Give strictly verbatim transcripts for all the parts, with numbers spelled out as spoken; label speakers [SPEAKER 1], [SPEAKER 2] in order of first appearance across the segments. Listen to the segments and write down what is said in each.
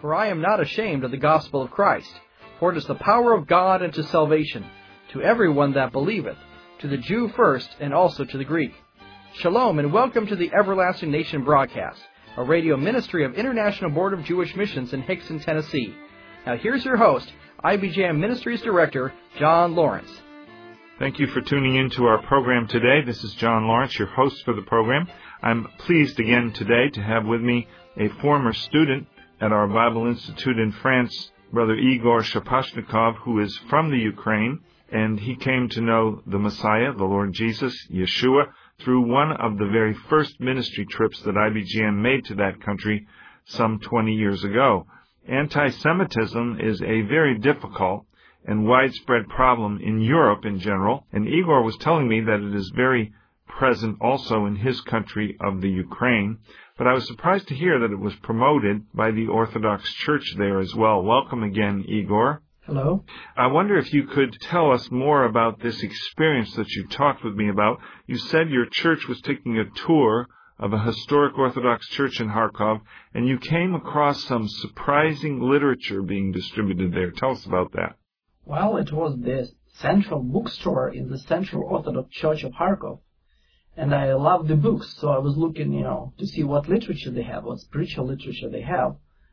[SPEAKER 1] For I am not ashamed of the gospel of Christ, for it is the power of God unto salvation, to everyone that believeth, to the Jew first, and also to the Greek. Shalom, and welcome to the Everlasting Nation broadcast, a radio ministry of International Board of Jewish Missions in Hickson, Tennessee. Now here's your host, I B J M Ministries Director, John Lawrence.
[SPEAKER 2] Thank you for tuning in to our program today. This is John Lawrence, your host for the program. I'm pleased again today to have with me a former student at our Bible Institute in France, Brother Igor Shaposhnikov, who is from the Ukraine, and he came to know the Messiah, the Lord Jesus, Yeshua, through one of the very first ministry trips that I B J M made to that country some twenty years ago. Anti-Semitism is a very difficult and widespread problem in Europe in general, and Igor was telling me that it is very present also in his country of the Ukraine, but I was surprised to hear that it was promoted by the Orthodox Church there as well. Welcome again, Igor.
[SPEAKER 3] Hello.
[SPEAKER 2] I wonder if you could tell us more about this experience that you talked with me about. You said your church was taking a tour of a historic Orthodox church in Kharkov, and you came across some surprising literature being distributed there. Tell us about that.
[SPEAKER 3] Well, it was the central bookstore in the Central Orthodox Church of Kharkov, and I loved the books, so I was looking, you know, to see what literature they have, what spiritual literature they have.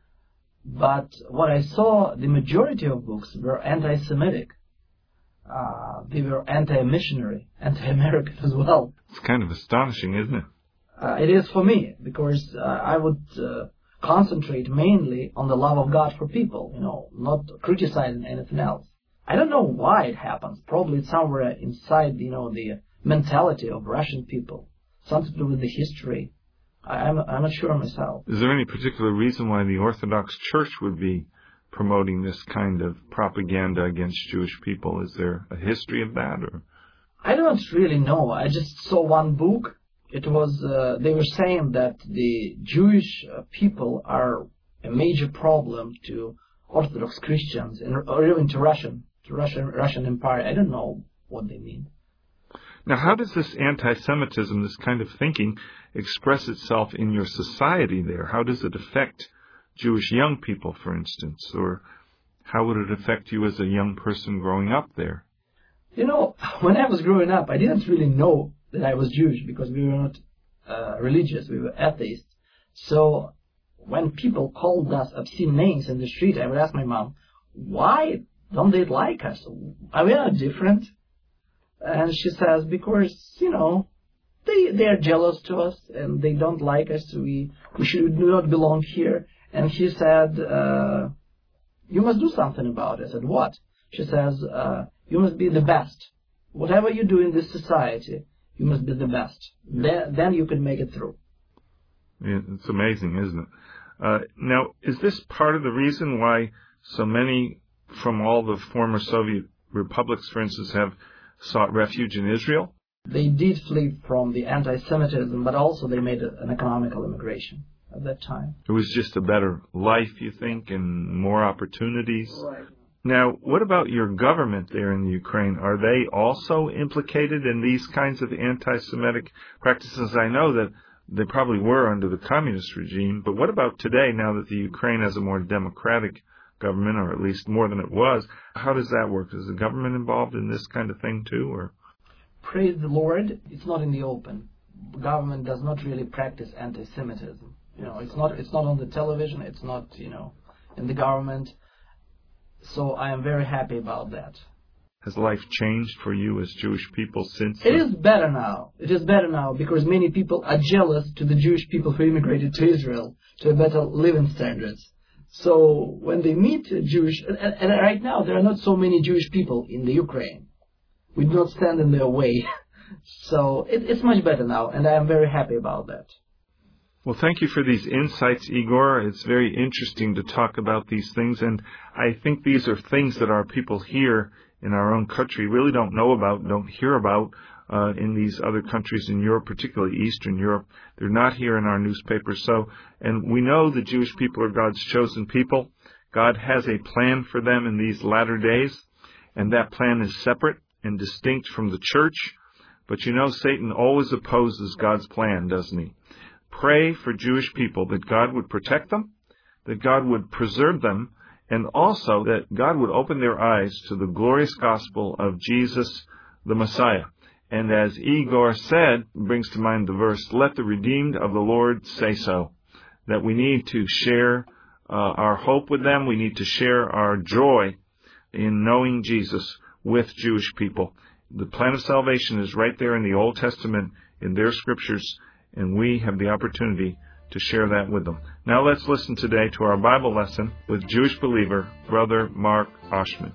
[SPEAKER 3] But what I saw, the majority of books were anti-Semitic. Uh, they were anti-missionary, anti-American as well.
[SPEAKER 2] It's kind of astonishing, isn't it?
[SPEAKER 3] Uh, it is for me, because uh, I would uh, concentrate mainly on the love of God for people, you know, not criticizing anything else. I don't know why it happens. Probably it's somewhere inside, you know, the mentality of Russian people. Something to do with the history. I, I'm, I'm not sure myself.
[SPEAKER 2] Is there any particular reason why the Orthodox Church would be promoting this kind of propaganda against Jewish people? Is there a history of that? Or
[SPEAKER 3] I don't really know. I just saw one book. It was, uh, they were saying that the Jewish uh, people are a major problem to Orthodox Christians, and, or even to Russian, to Russian, Russian Empire. I don't know what they mean.
[SPEAKER 2] Now, how does this anti-Semitism, this kind of thinking, express itself in your society there? How does it affect Jewish young people, for instance? Or how would it affect you as a young person growing up there?
[SPEAKER 3] You know, when I was growing up, I didn't really know that I was Jewish because we were not uh, religious, we were atheists. So when people called us obscene names in the street, I would ask my mom, why don't they like us? Are we not different? And she says, because, you know, they they are jealous to us and they don't like us. We we should do not belong here. And she said, uh, you must do something about it. I said, what? She says, uh, you must be the best. Whatever you do in this society, you must be the best. Then, then you can make it through.
[SPEAKER 2] Yeah, it's amazing, isn't it? Uh, now, is this part of the reason why so many from all the former Soviet republics, for instance, have sought refuge in Israel?
[SPEAKER 3] They did flee from the anti-Semitism, but also they made an economical immigration at that time.
[SPEAKER 2] It was just a better life, you think, and more opportunities?
[SPEAKER 3] Right.
[SPEAKER 2] Now, what about your government there in the Ukraine? Are they also implicated in these kinds of anti-Semitic practices? I know that they probably were under the communist regime, but what about today, now that the Ukraine has a more democratic government, or at least more than it was? How does that work? Is the government involved in this kind of thing too, or?
[SPEAKER 3] Praise the Lord, it's not in the open. The government does not really practice anti-Semitism. You know, it's not it's not on the television, it's not, you know, in the government. So I am very happy about that.
[SPEAKER 2] Has life changed for you as Jewish people since?
[SPEAKER 3] It is better now. It is better now because many people are jealous to the Jewish people who immigrated to Israel to a better living standards. So when they meet Jewish, and, and right now there are not so many Jewish people in the Ukraine. We do not stand in their way. So it, it's much better now, and I am very happy about that.
[SPEAKER 2] Well, thank you for these insights, Igor. It's very interesting to talk about these things, and I think these are things that our people here in our own country really don't know about, don't hear about uh, in these other countries in Europe, particularly Eastern Europe. They're not here in our newspapers. So, and we know the Jewish people are God's chosen people. God has a plan for them in these latter days, and that plan is separate and distinct from the church. But you know, Satan always opposes God's plan, doesn't he? Pray for Jewish people that God would protect them, that God would preserve them, and also that God would open their eyes to the glorious gospel of Jesus the Messiah. And as Igor said, brings to mind the verse, let the redeemed of the Lord say so, that we need to share uh, our hope with them. We need to share our joy in knowing Jesus with Jewish people. The plan of salvation is right there in the Old Testament, in their scriptures, and we have the opportunity to share that with them. Now let's listen today to our Bible lesson with Jewish believer, Brother Mark Oshman.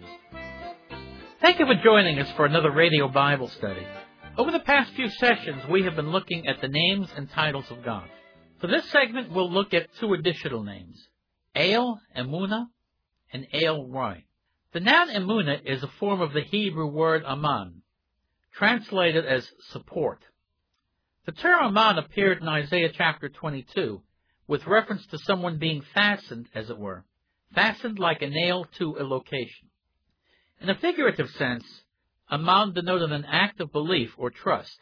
[SPEAKER 4] Thank you for joining us for another radio Bible study. Over the past few sessions, we have been looking at the names and titles of God. For this segment, we'll look at two additional names, El Emunah and El Roi. The noun Emunah is a form of the Hebrew word aman, translated as support. The term aman appeared in Isaiah chapter twenty-two, with reference to someone being fastened, as it were, fastened like a nail to a location. In a figurative sense, aman denoted an act of belief or trust.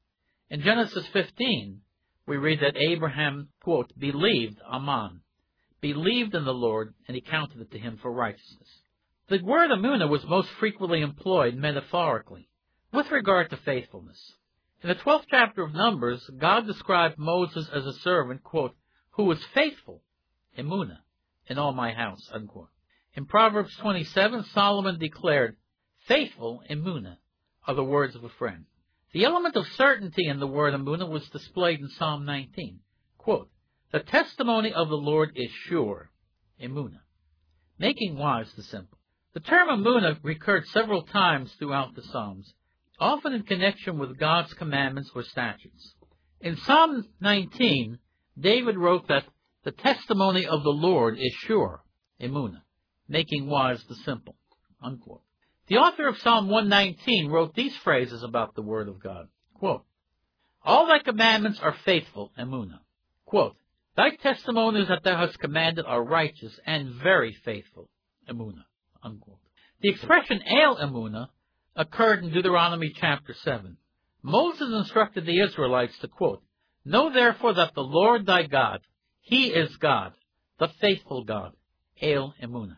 [SPEAKER 4] In Genesis fifteen, we read that Abraham, quote, believed aman, believed in the Lord, and he counted it to him for righteousness. The word emunah was most frequently employed metaphorically, with regard to faithfulness. In the twelfth chapter of Numbers, God described Moses as a servant, quote, who was faithful, emunah, in all my house, unquote. In Proverbs twenty-seven, Solomon declared, faithful, emunah, are the words of a friend. The element of certainty in the word emunah was displayed in Psalm nineteen. Quote, the testimony of the Lord is sure, emunah, making wise the simple. The term emunah recurred several times throughout the Psalms, often in connection with God's commandments or statutes. In Psalm nineteen, David wrote that the testimony of the Lord is sure, emunah, making wise the simple, unquote. The author of Psalm one nineteen wrote these phrases about the Word of God. Quote, all thy commandments are faithful, emunah. Quote, thy testimonies that thou hast commanded are righteous and very faithful, emunah, unquote. The expression El Emunah occurred in Deuteronomy chapter seven. Moses instructed the Israelites to, quote, know therefore that the Lord thy God, he is God, the faithful God, El Emunah.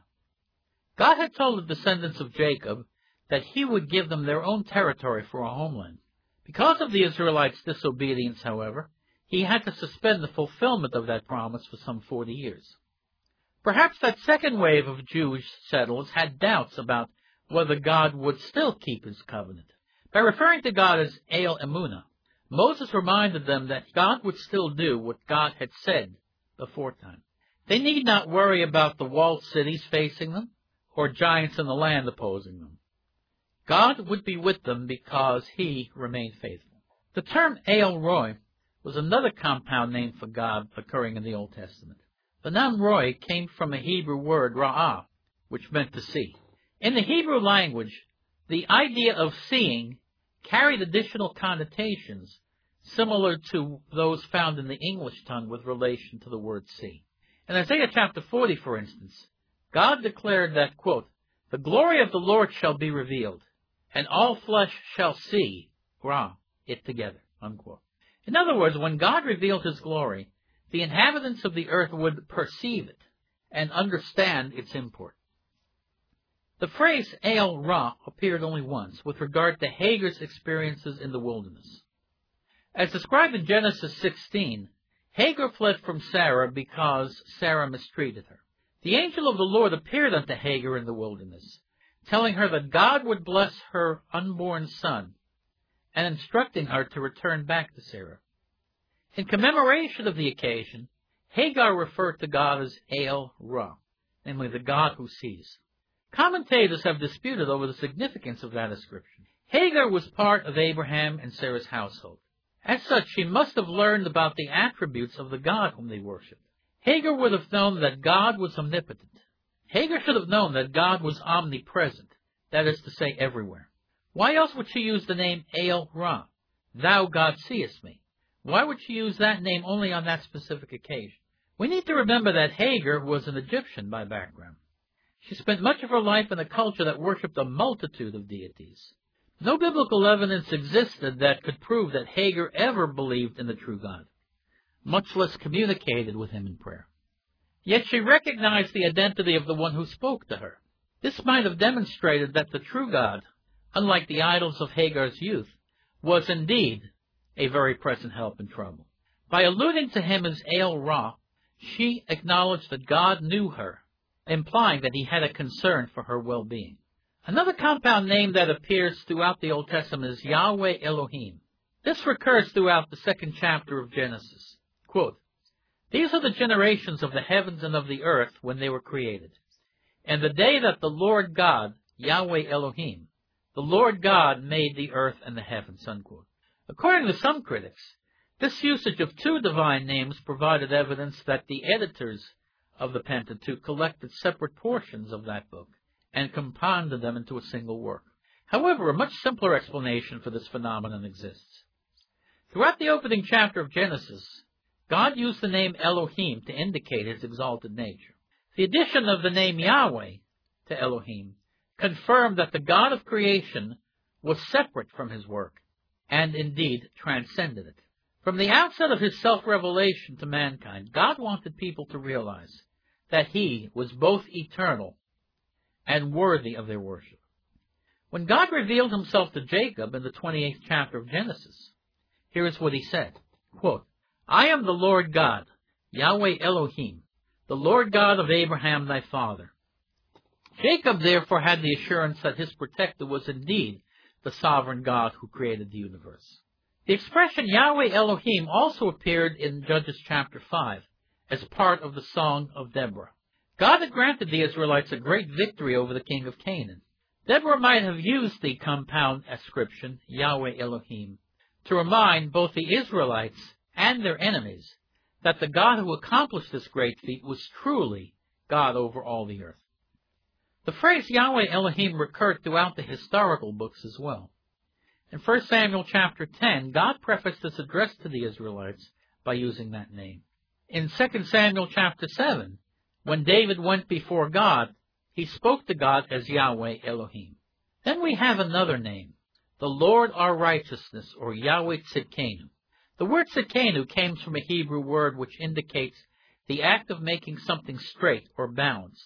[SPEAKER 4] God had told the descendants of Jacob that he would give them their own territory for a homeland. Because of the Israelites' disobedience, however, he had to suspend the fulfillment of that promise for some forty years. Perhaps that second wave of Jewish settlers had doubts about whether God would still keep his covenant. By referring to God as El Emunah, Moses reminded them that God would still do what God had said beforetime. They need not worry about the walled cities facing them, or giants in the land opposing them. God would be with them because he remained faithful. The term El Roi was another compound name for God occurring in the Old Testament. The noun Roi came from a Hebrew word, ra'ah, which meant to see. In the Hebrew language, the idea of seeing carried additional connotations similar to those found in the English tongue with relation to the word see. In Isaiah chapter forty, for instance, God declared that, quote, the glory of the Lord shall be revealed, and all flesh shall see, ra, it together, unquote. In other words, when God revealed his glory, the inhabitants of the earth would perceive it and understand its import. The phrase El Ra appeared only once with regard to Hagar's experiences in the wilderness. As described in Genesis sixteen, Hagar fled from Sarah because Sarah mistreated her. The angel of the Lord appeared unto Hagar in the wilderness, telling her that God would bless her unborn son, and instructing her to return back to Sarah. In commemoration of the occasion, Hagar referred to God as El Ra, namely the God who sees. Commentators have disputed over the significance of that ascription. Hagar was part of Abraham and Sarah's household. As such, she must have learned about the attributes of the God whom they worshipped. Hagar would have known that God was omnipotent. Hagar should have known that God was omnipresent, that is to say, everywhere. Why else would she use the name El Ra? Thou, God, seest me. Why would she use that name only on that specific occasion? We need to remember that Hagar was an Egyptian by background. She spent much of her life in a culture that worshipped a multitude of deities. No biblical evidence existed that could prove that Hagar ever believed in the true God, much less communicated with him in prayer. Yet she recognized the identity of the one who spoke to her. This might have demonstrated that the true God, unlike the idols of Hagar's youth, was indeed a very present help in trouble. By alluding to him as El Ra, she acknowledged that God knew her, implying that he had a concern for her well-being. Another compound name that appears throughout the Old Testament is Yahweh Elohim. This recurs throughout the second chapter of Genesis. Quote, "These are the generations of the heavens and of the earth when they were created. And the day that the Lord God, Yahweh Elohim, the Lord God made the earth and the heavens." Unquote. According to some critics, this usage of two divine names provided evidence that the editors of the Pentateuch collected separate portions of that book and compounded them into a single work. However, a much simpler explanation for this phenomenon exists. Throughout the opening chapter of Genesis, God used the name Elohim to indicate his exalted nature. The addition of the name Yahweh to Elohim confirmed that the God of creation was separate from his work, and indeed transcended it. From the outset of his self-revelation to mankind, God wanted people to realize that he was both eternal and worthy of their worship. When God revealed himself to Jacob in the twenty-eighth chapter of Genesis, here is what he said, quote, "I am the Lord God, Yahweh Elohim, the Lord God of Abraham thy father." Jacob therefore had the assurance that his protector was indeed the sovereign God who created the universe. The expression Yahweh Elohim also appeared in Judges chapter five as part of the Song of Deborah. God had granted the Israelites a great victory over the king of Canaan. Deborah might have used the compound ascription, Yahweh Elohim, to remind both the Israelites and their enemies that the God who accomplished this great feat was truly God over all the earth. The phrase Yahweh Elohim recurred throughout the historical books as well. In First Samuel chapter ten, God prefaced this address to the Israelites by using that name. In Second Samuel chapter seven, when David went before God, he spoke to God as Yahweh Elohim. Then we have another name, the Lord our righteousness, or Yahweh Tzidkenu. The word Tzidkenu came from a Hebrew word which indicates the act of making something straight or balanced.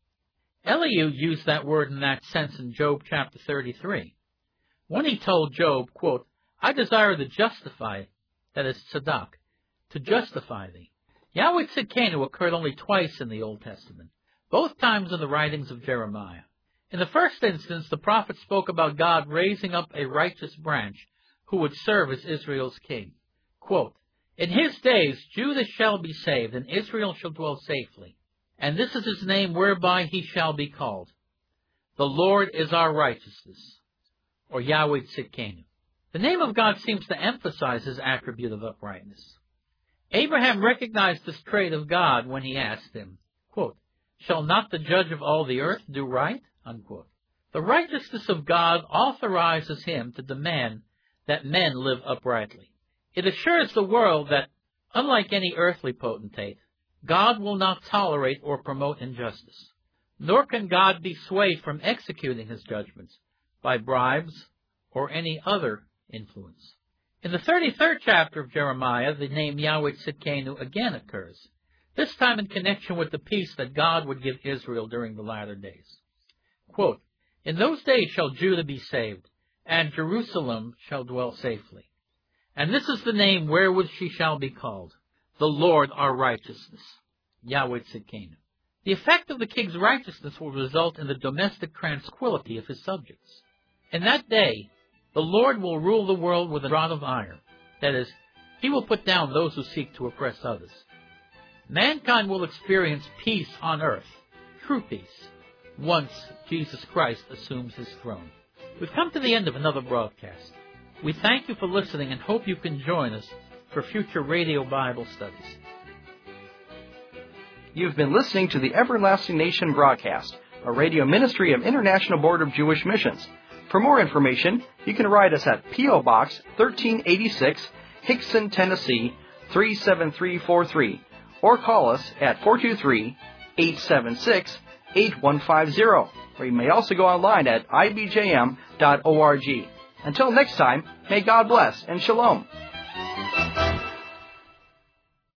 [SPEAKER 4] Elihu used that word in that sense in Job chapter thirty-three. When he told Job, quote, "I desire to justify," that is tzedak, to justify thee. Yahweh Tzidkenu occurred only twice in the Old Testament, both times in the writings of Jeremiah. In the first instance, the prophet spoke about God raising up a righteous branch who would serve as Israel's king. Quote, "In his days Judah shall be saved, and Israel shall dwell safely. And this is his name whereby he shall be called. The Lord is our righteousness," or Yahweh Tzidkenu. The name of God seems to emphasize his attribute of uprightness. Abraham recognized this trait of God when he asked him, quote, "Shall not the judge of all the earth do right?" Unquote. The righteousness of God authorizes him to demand that men live uprightly. It assures the world that, unlike any earthly potentate, God will not tolerate or promote injustice, nor can God be swayed from executing his judgments by bribes or any other influence. In the thirty-third chapter of Jeremiah, the name Yahweh Tzidkenu again occurs, this time in connection with the peace that God would give Israel during the latter days. Quote, "In those days shall Judah be saved, and Jerusalem shall dwell safely. And this is the name wherewith she shall be called, the Lord our righteousness," Yahweh Tzidkenu. The effect of the king's righteousness will result in the domestic tranquility of his subjects. In that day, the Lord will rule the world with a rod of iron. That is, he will put down those who seek to oppress others. Mankind will experience peace on earth, true peace, once Jesus Christ assumes his throne. We've come to the end of another broadcast. We thank you for listening and hope you can join us for future radio Bible studies.
[SPEAKER 1] You've been listening to the Everlasting Nation broadcast, a radio ministry of International Board of Jewish Missions. For more information, you can write us at P O Box thirteen eighty-six, Hickson, Tennessee three seven three four three, or call us at four two three, eight seven six, eight one five zero, or you may also go online at I B J M dot org. Until next time, may God bless and shalom.